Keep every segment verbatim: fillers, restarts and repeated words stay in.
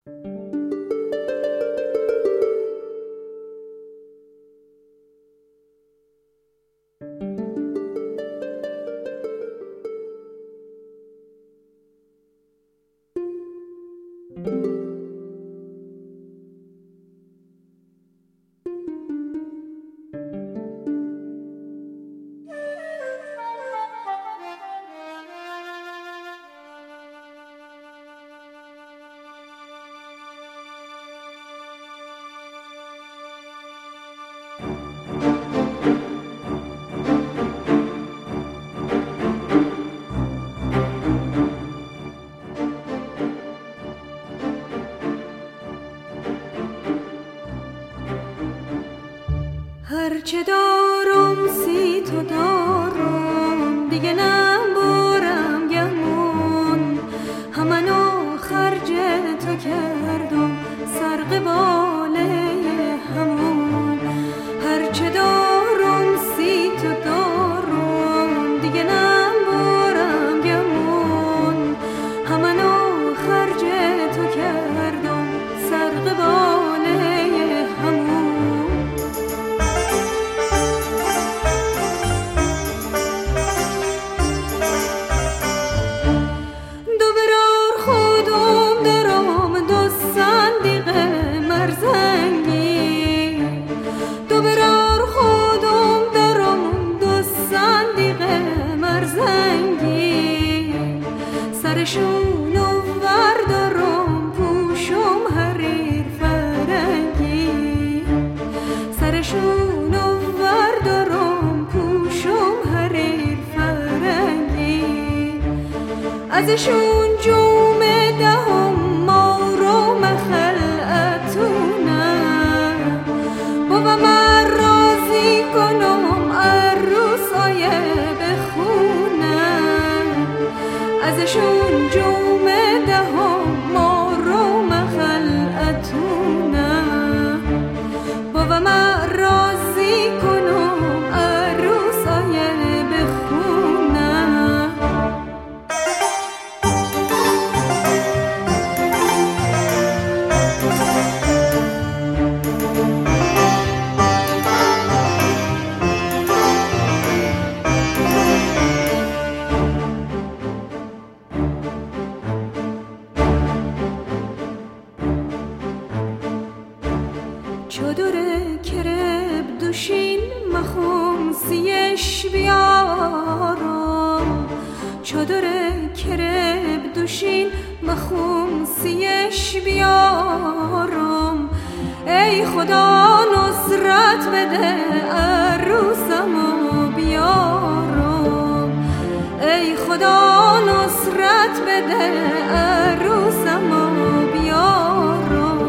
هرچه دارم سی تو دارم، دیگه نبارم گمون، همنو خرج تو کردم سر قباله همون. هرچه دارم سی تو دارم، دیگه نبارم گمون، همنو خرج تو کردم سر قباله همون. سرشونو وردارم پوشم حریر فرنگی، سرشونو وردارم پوشم حریر فرنگی. ازشون جوم دهم ما رو مخلعتونم، بابا من راضی کنم عروسای بخونم. ازشون جوم دهم ما رو مخلعتونم، بابا من راضی کنم عروسای بخونم. چادر کرب دوشین مخوم سیش بیارم، چادر کرب دوشین مخوم سیش بیارم. ای خدا نصرت بده عروسمو بیارم، ای خدا نصرت بده عروسمو بیارم.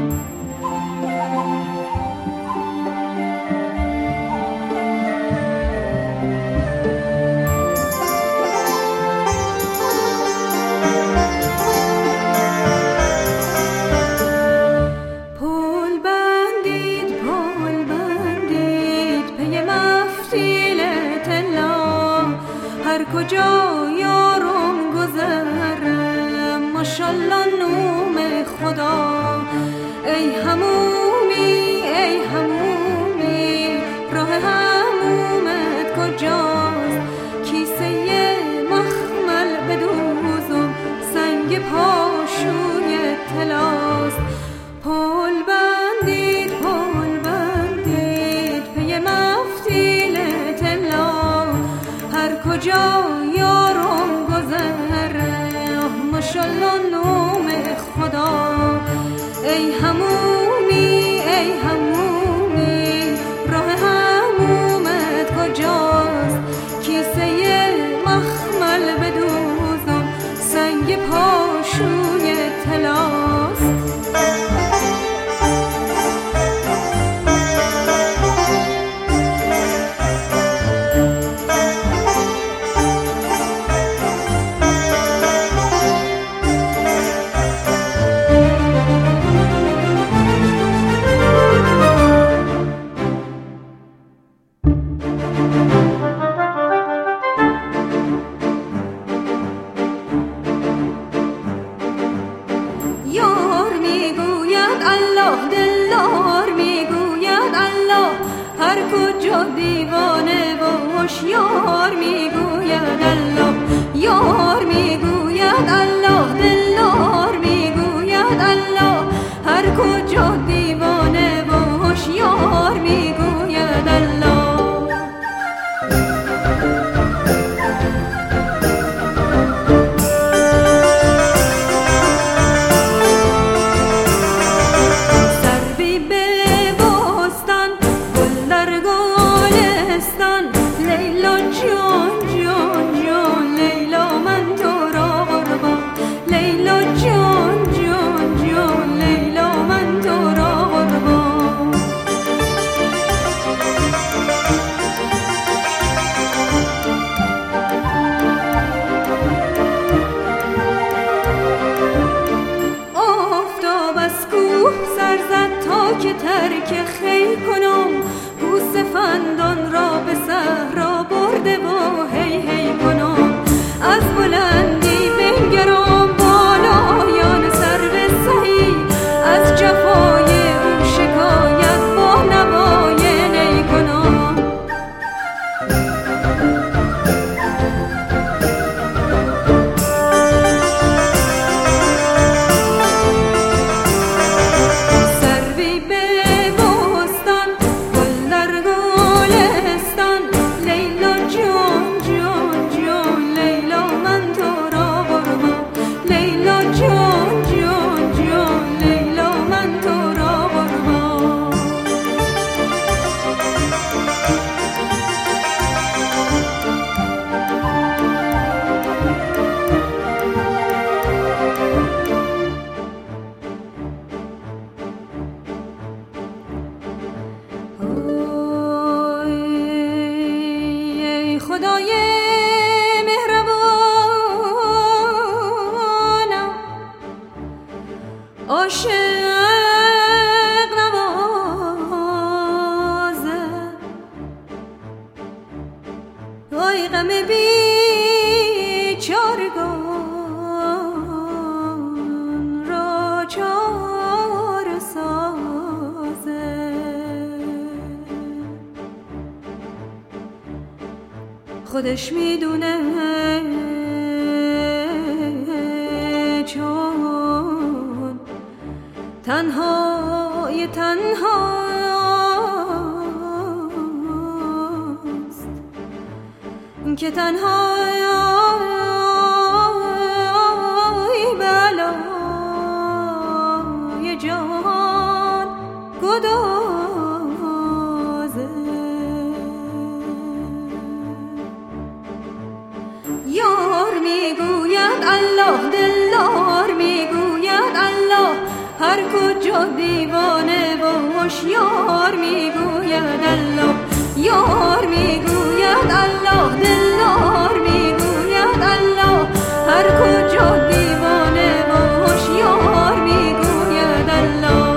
کجا یارم گذرم ماشالله نوم خدا. ای همومی ای همومی راه همومت کجاست؟ کیسه مخمل بدوزم سنگ پاشوی طلاست. پل بندید پل بندید پی مفتیل طلا، هر کجا یارم گذره ماشالله نوم خدا. ای همومی ای همومی الله دلدار میگوید الله، هر کجا دیوانه و هوشیار میگوید الله، یار میگوید الله دلدار میگوید الله، هر کجا دیوانه و هوشیار میگوید الله. که ترک خیل کنم، بوسه فندان را به صحرا برده و هی هی کنم، از بلندی بنگرم بالایان سرو سهی، از جفای او شکایت با نوای نی کنم. خدای مهربانم، عاشق نوازه، وای غم بیچارگان را چاره سازه. خودش میدونه چون تنهای تنهاست، که تنهای بلای جان گدازه. یار میگوید الله دلدار میگوید الله، هر کجا دیوانه و هوشیار میگوید الله، یار میگوید الله دلدار میگوید الله، هر کجا دیوانه و هوشیار میگوید الله.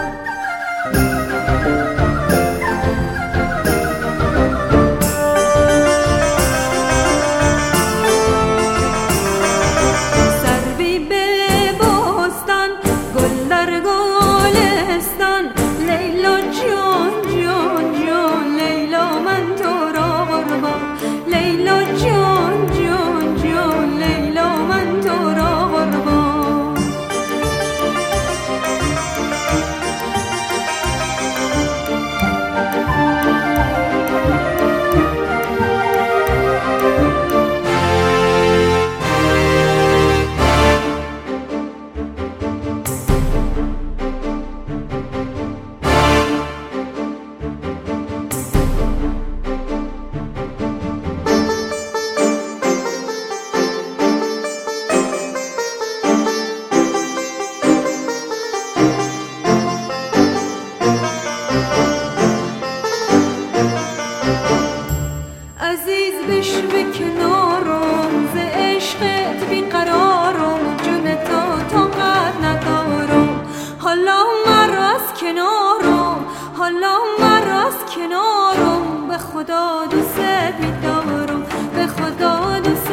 عزیز بشو کنارم، ز عشقت بیقرارم، جون تو طاقت ندارم، حالا مرا از کنارم، حالا مرا از کنارم، به خدا دوست می‌دارم، به خدا دوست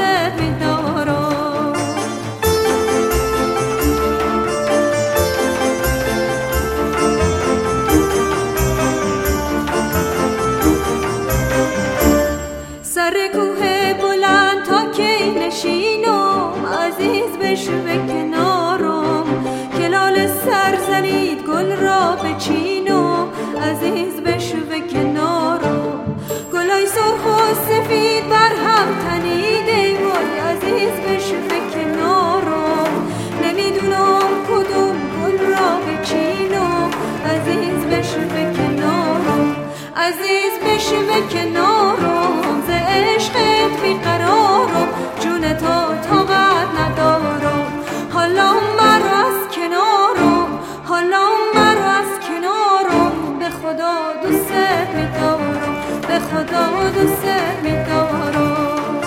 می‌دارم. بشوه کنارم که لاله سر زنید گل را بچینم عزیز بشوه کنارم گلای سرخ و سفید بر هم تنیده وای عزیز بشوه کنارم نمیدونم کدوم گل را بچینم عزیز بشوه کنارم عزیز بشوه کنارم ز عشقت بیقرارم جون تو طاقت ندارم حالا مرا از کنارم حالا مرا از کنارم به خدا دوست می‌دارم به خدا دوست می‌دارم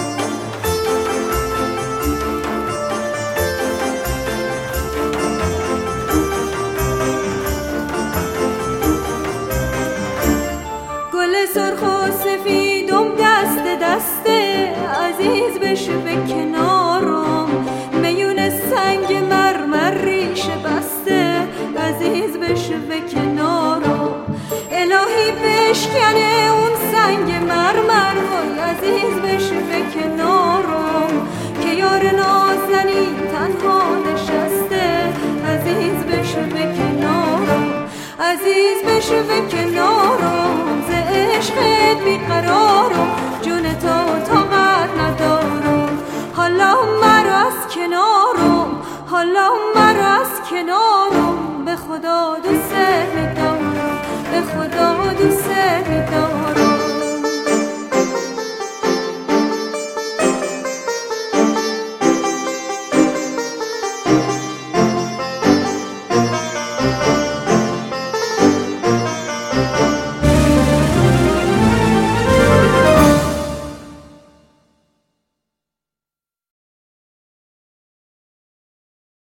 گل سرخ و سفیدم دست دسته عزیز بشوه کنارم میون سنگ مرمر ریشه بسته عزیز بشوه کنارم الهی بشکنه اون سنگ مرمر وای عزیز بشوه کنارم که یار نازنین تنها نشسته عزیز بشوه کنارم عزیز بشوه کنارم ز عشقت بیقرارم جون تو طاقت ندارم حالا مرا از کنارم حالا مرا از کنارم به خدا دوست می‌دارم به خدا دوست می‌دارم